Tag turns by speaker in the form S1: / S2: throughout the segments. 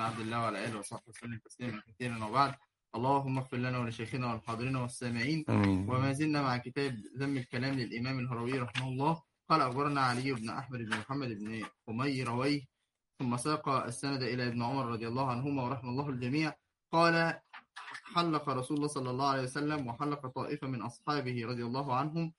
S1: عبد الله وعلى آله وصحبه وسلم تسليما كثيرا، وبعد. اللهم اغفر لنا ولشيخنا والحاضرين والسامعين.
S2: آمين.
S1: وما زلنا مع كتاب ذم الكلام للإمام الهروي رحمه الله. قال أخبرنا علي بن أحمد بن محمد بن حميرويه ثم ساق السند إلى ابن عمر رضي الله عنهما ورحمه الله الجميع. قال: حلق رسول الله صلى الله عليه وسلم وحلق طائفة من أصحابه رضي الله عنهم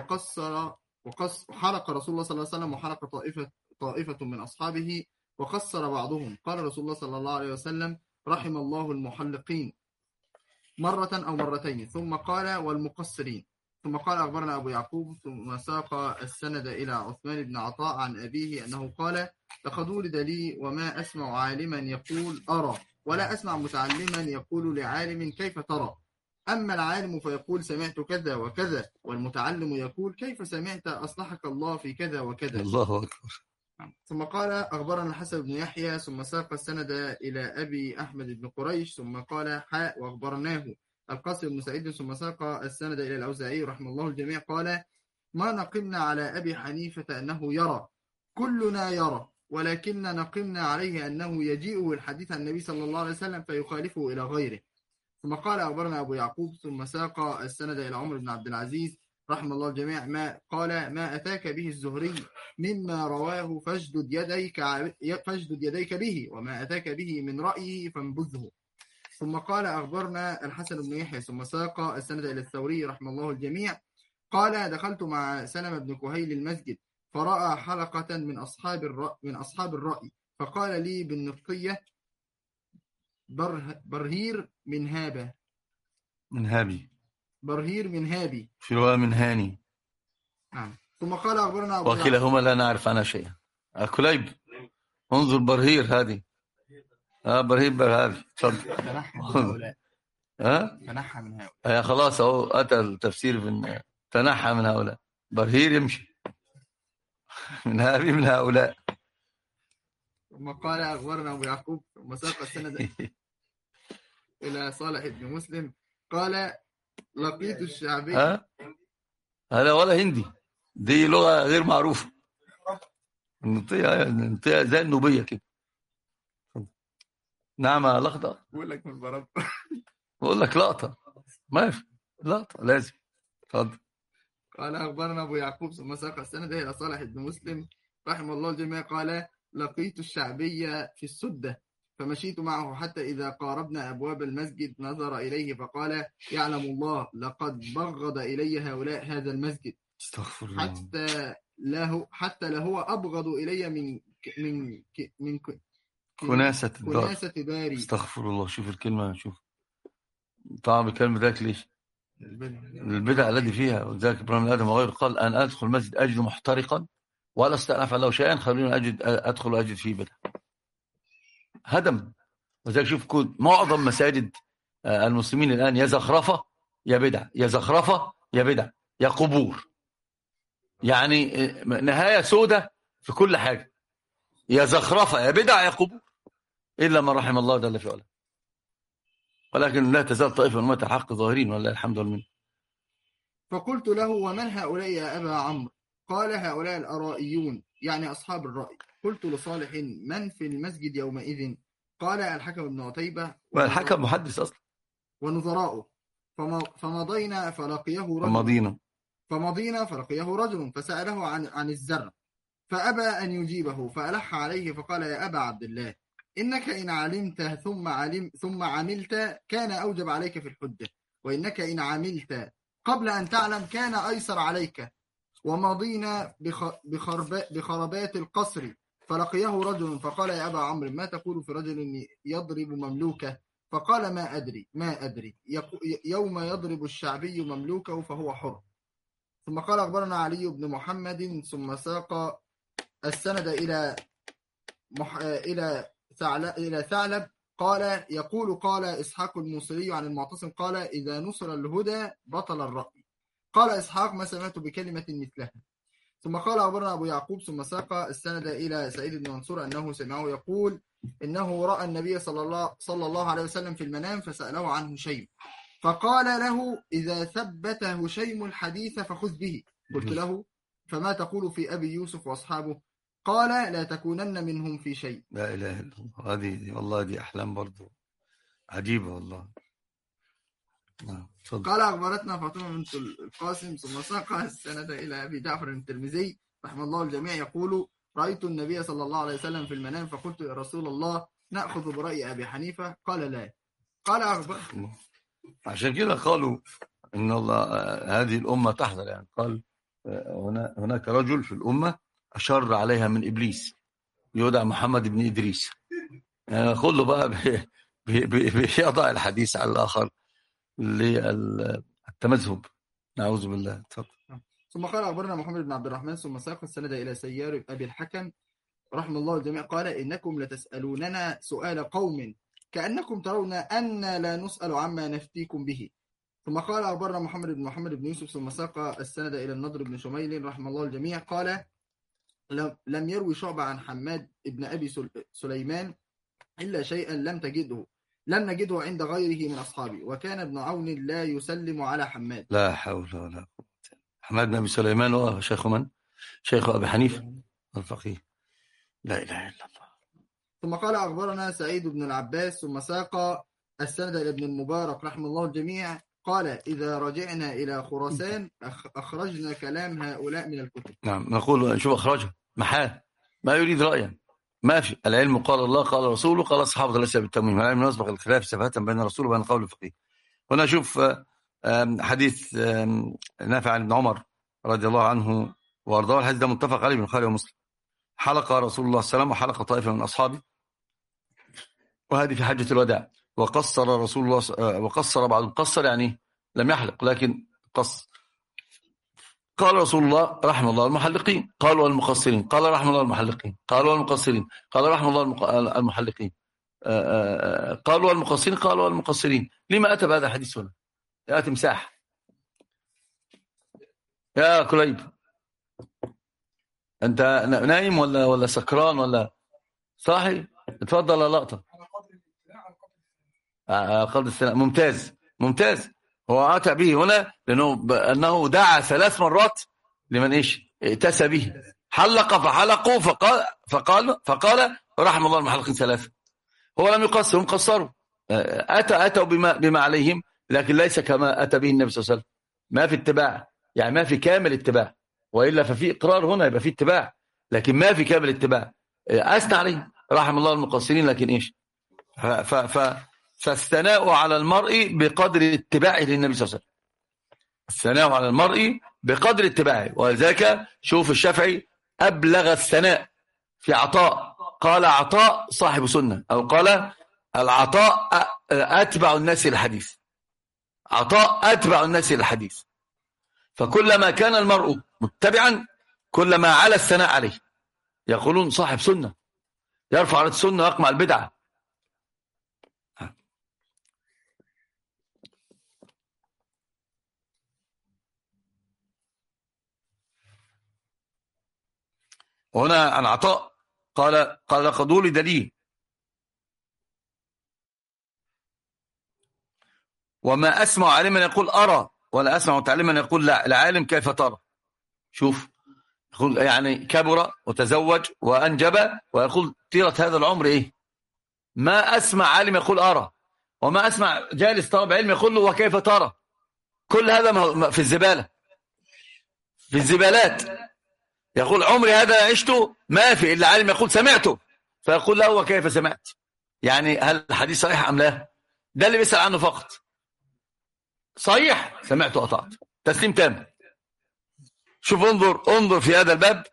S1: حلق رسول الله صلى الله عليه وسلم وحلق طائفة من أصحابه وقصر بعضهم. قال رسول الله صلى الله عليه وسلم: رحم الله المحلقين مرة أو مرتين. ثم قال: والمقصرين. ثم قال: أخبرنا أبو يعقوب ثم ساق السند إلى عثمان بن عطاء عن أبيه أنه قال: لقد ولد لي وما أسمع عالما يقول أرى، ولا أسمع متعلما يقول لعالم كيف ترى. أما العالم فيقول سمعت كذا وكذا، والمتعلم يقول كيف سمعت أصلحك الله في كذا وكذا.
S2: الله أكبر.
S1: ثم قال: أخبرنا الحسن بن يحيى ثم ساق السند إلى أبي أحمد بن قريش ثم قال: حاء وأخبرناه القاسم بن سعيد ثم ساق السند إلى الأوزاعي رحمه الله الجميع قال: ما نقمنا على أبي حنيفة أنه يرى، كلنا يرى، ولكن نقمنا عليه أنه يجيء الحديث عن النبي صلى الله عليه وسلم فيخالفه إلى غيره. ثم قال: أخبرنا أبو يعقوب ثم ساق السند إلى عمر بن عبد العزيز رحمه الله الجميع ما أتاك به الزهري مما رواه فاجدد يديك به، وما أتاك به من رأيه فانبذه. ثم قال: أخبرنا الحسن بن يحيى ثم ساق السند إلى الثوري رحمه الله الجميع قال: دخلت مع سلمة بن كهيل المسجد فرأى حلقة من أصحاب الرأي فقال لي بالنطقية: برهير من هابي
S2: في رواية من هاني.
S1: نعم. ثم قال: أخبرنا أبو
S2: وكلاهما لا نعرف عنها شيئا. كليب انظر برهير هذه برهير هذه.
S1: تنحى من هؤلاء. تنحى من هؤلاء.
S2: خلاص اهو أتى التفسير في تنحى من هؤلاء. برهير يمشي من هؤلاء.
S1: ثم قال: أخبرنا أبو يعقوب ثم ساق السند إلى صالح بن مسلم قال: لقيت الشعبي.
S2: هذا ولا هندي، دي لغة غير معروفة. نطيها زي النوبية كده. نعم لقطة.
S1: بقول لك من برب.
S2: بقول لك لقطة، ما في لقطة لازم. اتفضل.
S1: قال: أخبرنا أبو يعقوب ثم ساق السند إلى صالح بن مسلم رحمه الله الجميع قال: لقيت الشعبي في السدة فمشيت معه حتى إذا قاربنا أبواب المسجد نظر إليه فقال: يعلم الله لقد بغض إلي هؤلاء هذا المسجد حتى لهو أبغض إلي من
S2: كناسة
S1: داري.
S2: استغفر الله. شوف الكلمة، شوف طعم الكلمة ذاك ليش البدع الذي فيها. وذلك إبراهيم آدم وغيره قال: أن أدخل المسجد أجد محترقا ولا أستأنف له شيئا خلوني أدخل وأجد فيه بدع. هدم. وذلك شوف معظم مساجد المسلمين الآن يا زخرفة يا بدع، يا زخرفة يا بدع يا قبور، يعني نهاية سودة في كل حاجة، يا زخرفة يا بدع يا قبور، إلا من رحم الله جل في علاه. ولكن لا تزال طائفة من أمة الحق ظاهرين ولله الحمد لله.
S1: فقلت له: ومن هؤلاء يا أبا عمرو؟ قال: هؤلاء الأرائيون، يعني أصحاب الرأي. قلت لصالح: من في المسجد يومئذ؟ قال: الحكم بن عتيبة.
S2: والحكم محدث أصلا.
S1: ونظراؤه. فمضينا فلقيه رجل فسأله عن الزرع فأبى أن يجيبه فألح عليه فقال: يا أبا عبد الله، إنك إن علمت ثم عملت كان أوجب عليك في الحجة، وإنك إن عملت قبل أن تعلم كان أيسر عليك. ومضينا بخربات القصر فلقيه رجل فقال: يا أبا عمرو، ما تقول في رجل يضرب مملوكه؟ فقال: ما أدري يوم يضرب الشعبي مملوكه فهو حر. ثم قال: أخبرنا علي بن محمد ثم ساق السند إلى ثعلب قال: يقول قال إسحاق الموصلي عن المعتصم قال: إذا نصر الهدى بطل الرأي. قال إسحاق: ما سمعت بكلمة مثلها. ثم قال: أخبرنا أبو يعقوب ثم ساق السند إلى سعيد بن منصور أنه سمعه يقول: إنه رأى النبي صلى الله عليه وسلم في المنام فسأله عن هشيم فقال له: إذا ثبت هشيم الحديث فخذ به. قلت له: فما تقول في أبي يوسف وأصحابه؟ قال لا تكونن منهم في شيء.
S2: لا إله إلا الله. هذه والله دي أحلام برضو عجيبة والله.
S1: قال أخبرتنا فاطمة بنت القاسم ثم ساق السند إلى أبي جعفر الترمذي رحمه الله الجميع يقول رأيت النبي صلى الله عليه وسلم في المنام فقلت يا رسول الله نأخذ برأي أبي حنيفة؟ قال لا. قال أخبر.
S2: عشان كده قالوا إن الله هذه الأمة تحذر، يعني قال هناك رجل في الأمة أشر عليها من إبليس يدعى محمد بن إدريس، يعني كله بقى بيضع الحديث على الآخر للتمذهب، نعوذ بالله.
S1: ثم قال أخبرنا محمد بن عبد الرحمن ثم ساق السند إلى سيار أبي الحكم رحمه الله الجميع قال إنكم لتسألوننا سؤال قوم كأنكم ترون أن لا نسأل عما نفتيكم به. ثم قال أخبرنا محمد بن يوسف ثم ساق السند إلى النضر بن شميل رحمه الله الجميع قال لم يروي شعبة عن حماد ابن أبي سليمان إلا شيئا لم نجده عند غيره من أصحابه، وكان ابن عون لا يسلم على حماد.
S2: لا حول ولا قوة. حماد بن أبي سليمان هو شيخ من؟ شيخ أبي حنيفة الفقيه. لا إله إلا الله.
S1: ثم قال أخبرنا سعيد بن العباس ثم ساق السند إلى ابن المبارك رحمه الله الجميع قال إذا رجعنا إلى خراسان أخرجنا كلام هؤلاء من الكتب.
S2: نعم، نقول شوف أخرجها محال، ما يريد رأيا، ما في. العلم قال الله قال رسوله قال الصحابة ليس بالتمويل، العلم يسبق الخلاف سفاهة بين الرسول وبين قول الفقيه. هنا شوف حديث نافع عن ابن عمر رضي الله عنه وارضاه، الحديث ده متفق عليه من البخاري ومسلم. حلق رسول الله صلى الله عليه وسلم وحلق طائفة من أصحابه، وهذه في حجة الوداع، وقصر رسول الله وقصر بعضهم، قصر يعني لم يحلق لكن قص. قال رسول الله رحم الله المحلقين، قال والمقصرين، قال رحم الله المحلقين، قال والمقصرين، قال رحم الله المحلقين، قال والمقصرين، قال والمقصرين. لما أتى بهذا الحديث هنا؟ يا تمساح يا كليب، أنت نايم ولا سكران ولا صاحي؟ اتفضل يا لقطة. قدر السلام. ممتاز. هو أتى به هنا لأنه دعا 3 مرات لمن ائتسى به، حلق فحلقوا فقال رحم الله المحلقين 3. هو لم يقصر، هم قصروا، أتوا بما عليهم، لكن ليس كما أتى به النبي صلى الله عليه وسلم. ما في اتباع، يعني ما في كامل اتباع، وإلا ففي إقرار هنا يبقى في اتباع، لكن ما في كامل اتباع. أثنى عليه رحم الله المقصرين، لكن فالثناء على المرء بقدر اتباعه للنبي صلى الله عليه وسلم. الثناء على المرء بقدر اتباعه، ولذلك شوف الشافعي أبلغ الثناء في عطاء، قال عطاء صاحب سنة، أو قال العطاء أتبع الناس الحديث، عطاء أتبع الناس الحديث. فكلما كان المرء متبعا كلما على الثناء عليه، يقولون صاحب سنة، يرفع على السنة ويقمع البدعة. هنا عن عطاء قال لقد ولد لي وما أسمع عالما يقول أرى، ولا أسمع متعلما يقول لا، العالم كيف ترى. شوف، يقول يعني كبر وتزوج وأنجب ويقول طيلة هذا العمر ما أسمع عالم يقول أرى، وما أسمع جالس طالب علم يقول له وكيف ترى. كل هذا في الزبالة، في الزبالات. يقول عمري هذا عشته ما في إلا عالم يقول سمعته، فيقول له وكيف سمعت، يعني هل الحديث صحيح أم لا؟ ده اللي بيسأل عنه فقط. صحيح سمعت وأطعت، تسليم تام. شوف انظر في هذا الباب.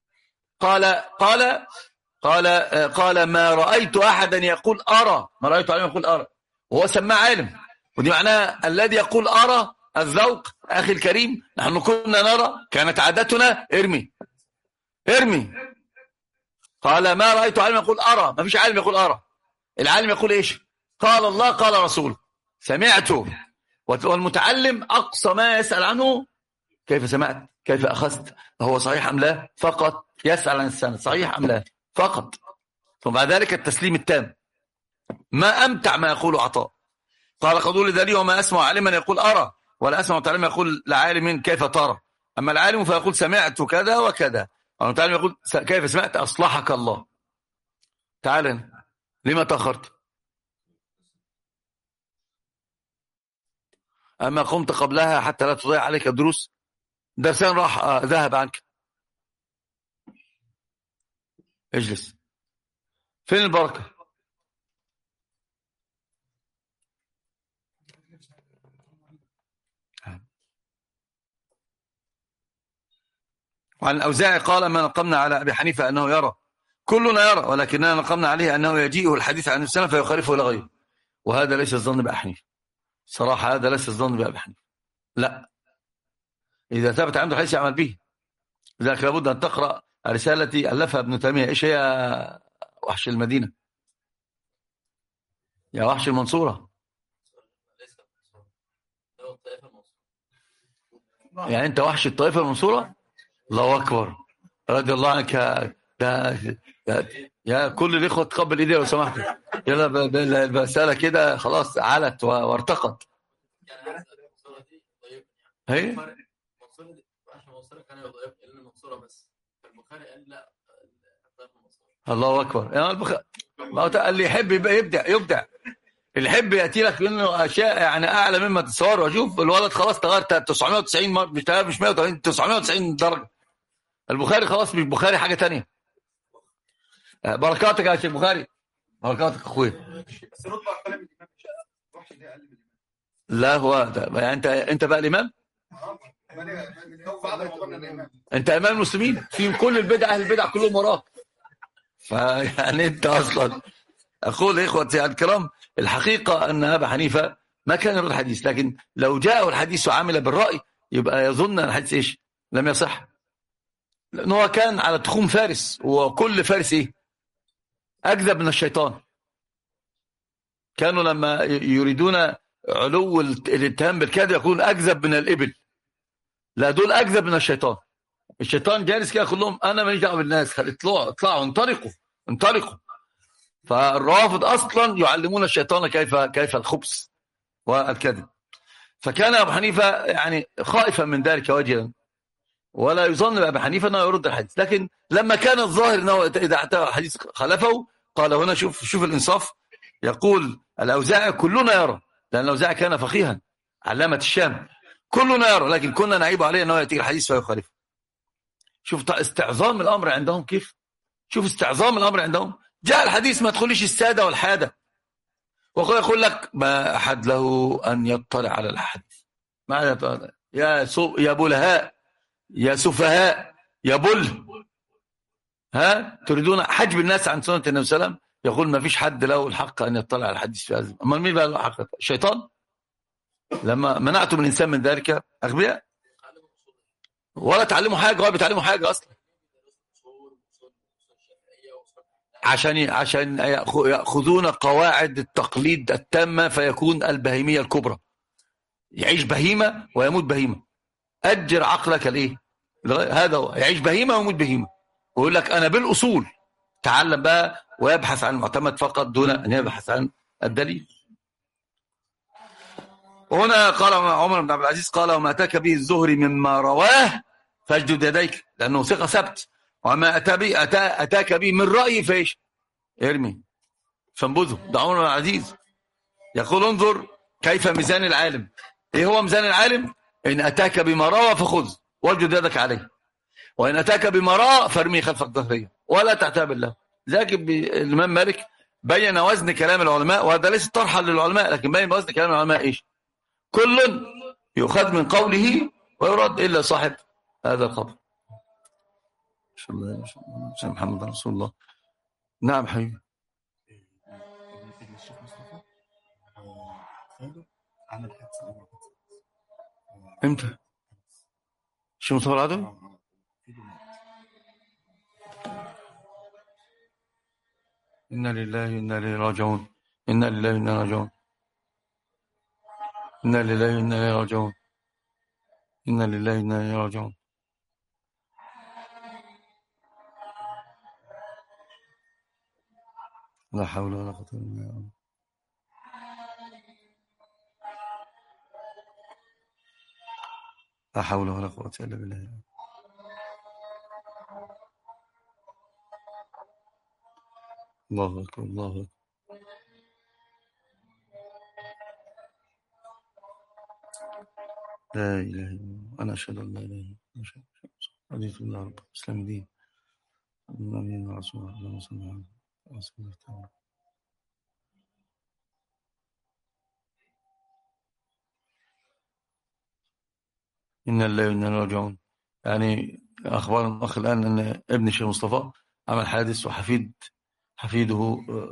S2: قال ما رأيت أحدا يقول أرى، ما رأيت عالم يقول أرى، وهو سماه عالم. ودي معناها الذي يقول أرى الذوق. أخي الكريم، نحن كنا نرى، كانت عادتنا ارمي. قال ما رأيت عالم يقول أرى، ما فيش عالم يقول أرى. العالم يقول قال الله قال رسول، سمعته. والمتعلم أقصى ما يسأل عنه كيف سمعت، كيف أخذت، هو صحيح أم لا، فقط يسأل عن السند صحيح أم لا فقط. ثم بعد ذلك التسليم التام. ما أمتع ما يقول عطاء. قال قد ولد لي وما أسمع عالما يقول أرى، ولا أسمع متعلما يقول لعالم كيف ترى. أما العالم فيقول سمعت كذا وكذا، الله تعالى يقول كيف سمعت أصلحك الله. تعال هنا، لما تأخرت؟ أما قمت قبلها حتى لا تضيع عليك الدروس. درسان راح ذهب عنك. اجلس. فين البركة؟ وعن الأوزاعي قال ما نقمنا على أبي حنيفة أنه يرى، كلنا يرى، ولكننا نقمنا عليه أنه يجيئه الحديث عن السنة فيخالفه إلى غيره. وهذا ليس الظن بأبي حنيفة صراحة، هذا ليس الظن بأبي حنيفة، لا. إذا ثبت عنده حديث يعمل به. لذلك لابد أن تقرأ رسالة التي ألفها ابن تيمية. إيش هي وحش المدينة؟ يا وحش المنصورة. يعني أنت وحش الطائفة المنصورة؟ الله أكبر، رضي الله عنك. ده يا كل الإخوة تقبل إيدي لو سمحت. يلا المسألة كده خلاص علت وارتقت. هي الله أكبر. يعني اللي يحب يبقى يبدع. اللي يحب يأتي لك منه أشياء يعني أعلى مما تتصور. وأشوف الولد خلاص تغير 990 مش 180 990 درجة. البخاري خلاص مش بخاري، حاجة تانية. بركاتك يا شيخ بخاري، بركاتك أخويا. لا هو ده. يعني أنت بقى الإمام، أنت إمام المسلمين في كل البدع، أهل البدع كلهم وراك. فيعني أنت أصلا أقول إخوتي الكرام، الحقيقة أن أبا حنيفة ما كان يرد الحديث، لكن لو جاءه الحديث وعمل بالرأي يبقى يظن أن الحديث إيش؟ لم يصح. لأنه هو كان على تخوم فارس، وكل فارس إيه؟ أكذب من الشيطان. كانوا لما يريدون علو الاتهام بالكذب يقولون أكذب من الإبل. لا، دول أكذب من الشيطان. الشيطان جالس كده يقول لهم أنا ماليش دعوه بالناس، اطلعوا انطلقوا. فالروافض أصلا يعلمون الشيطان كيف الخبث والكذب. فكان أبو حنيفة يعني خائفا من ذلك وجلا، ولا يظن بأبي حنيفة أنه يرد الحديث. لكن لما كان الظاهر أنه إذا اعتبر الحديث خلفه قال هنا شوف الإنصاف. يقول الأوزاعي كلنا يرى، لأن الأوزاعي كان فقيها علامة الشام. كلنا يرى، لكن كنا نعيب عليه أنه يأتي الحديث فيخالفه. شوف استعظام الأمر عندهم كيف. شوف استعظام الأمر عندهم. جاء الحديث ما تقوليش السادة والحادة، ويقول لك ما أحد له أن يطلع على الحديث. ماذا يا بلهاء، يا سفهاء، يا بل، تريدون حجب الناس عن سنة النبي صلى الله عليه وسلم. يقول ما فيش حد له الحق أن يطلع على الحديث في هذا. أما مين بقى له الحق؟ الشيطان. لما منعتم الإنسان من ذلك أغبياء، ولا تعلموا حاجة ولا بتعلموا حاجة أصلا. عشان يأخذون قواعد التقليد التامة فيكون البهيمية الكبرى. يعيش بهيمة ويموت بهيمة. أجر عقلك ليه؟ هذا هو، يعيش بهيمة ويموت بهيمة، ويقول لك أنا بالأصول. تعلم بقى ويبحث عن المعتمد فقط دون أن يبحث عن الدليل. وهنا قال عمر بن عبد العزيز قال وما أتاك به الزهري مما رواه فاجدد يديك، لأنه ثقة ثبت. وما أتاك به من رأي فايش ارمي فانبذه. ده عمر بن عبد العزيز يقول انظر كيف ميزان العالم. ايه هو ميزان العالم؟ ان اتاك بما روى فخذ واجد يدك عليه، وان اتاك بما راى فارمي خلف الظهريه ولا تعتاب الله. لكن الامام مالك بين وزن كلام العلماء، وهذا ليس طرحا للعلماء، لكن بين وزن كلام العلماء ايش؟ كل يؤخذ من قوله ويرد الا صاحب هذا القبر. ان شاء الله محمد رسول الله. نعم حبيبي.
S3: الشيخ مصطفى عمل حادثة
S2: امتى؟ شو مصطفى العدوي؟ إنا لله وإنا إليه راجعون. إنا لله وإنا إليه راجعون. إنا لله وإنا إليه راجعون. إنا لله وإنا إليه راجعون. لا حول ولا قوة إلا بالله. لا حول ولا قوة إلا بالله. الله أكبر الله أكبر. لا إله إلا الله، أنا أشهد أن لا إله إلا الله، حديث الله رب الإسلام دين النبي رسول الله صلى الله عليه وسلم. إن الله وإنا إليه راجعون. يعني أخبار الأخ الآن أن ابن الشيخ مصطفى عمل حادث، حفيده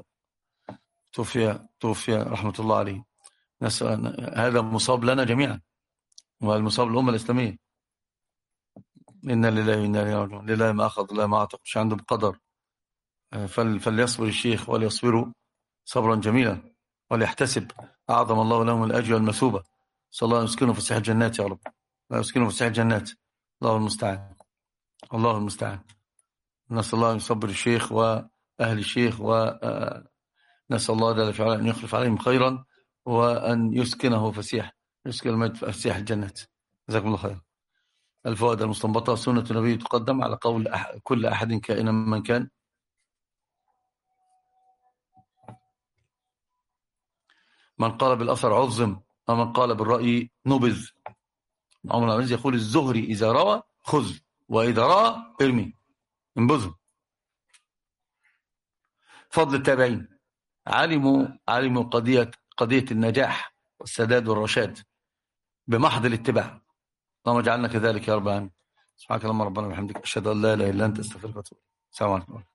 S2: توفي رحمة الله عليه. نسأل هذا مصاب لنا جميعا والمصاب الأمة الإسلامية. إن لله وإنا إليه راجعون. لله ما أخذ لله ما أعطى، مش عنده بقدر. فليصبر الشيخ وليصبروا صبرا جميلا وليحتسب أعظم الله لهم الأجر والمثوبة. صلى الله يسكنه في ساحة الجنات يا رب، لا يسكنه في ساحة الجنات. الله المستعان الله المستعان. نسأل الله أن يصبر الشيخ وأهل الشيخ، ونسأل الله جل وعلا أن يخلف عليهم خيرا وأن يسكنه يسكن الميت في فسيح الجنات. جزاكم الله خير. الفوائد المستنبطة: سنة النبي تقدم على قول كل أحد كائنا من كان. من قال بالأثر عظم، ومن قال بالرأي نبذ. عمر بن عبد يقول: الزهري إذا روى خذ، وإذا رأى ارمي انبذه. فضل التابعين: علموا قضية النجاح والسداد والرشاد بمحض الاتباع. اللهم اجعلنا كذلك يا رب العالمين. سبحانك اللهم ربنا وبحمدك، أشهد أن لا إله إلا أنت، أستغفرك وأتوب إليك. السلام عليكم.